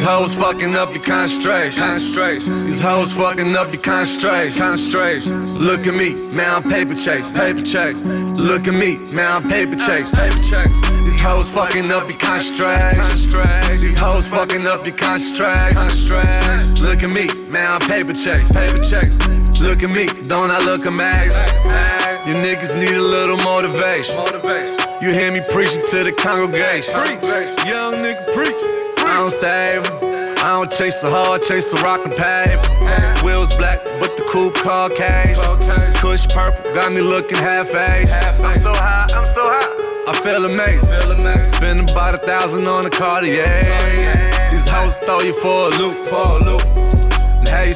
These hoes fucking up your concentration. These hoes fucking up your concentration. Look at me, man, I'm paper chase. Look at me, man, I'm paper chase. These hoes fucking up your concentration. These hoes fucking up your concentration. Look at me, man, I'm paper chase. Look at me, don't I look amazing? You niggas need a little motivation. You hear me preaching to the congregation. Young nigga preach. I don't save 'em. I don't chase the hoe, I chase the rock and paper. Wheels black, but the coupe Caucasian. Kush purple, got me looking half-aged. I'm so high, I feel amazing. Spend about 1,000 on a Cartier. These hoes throw you for a loop. And how you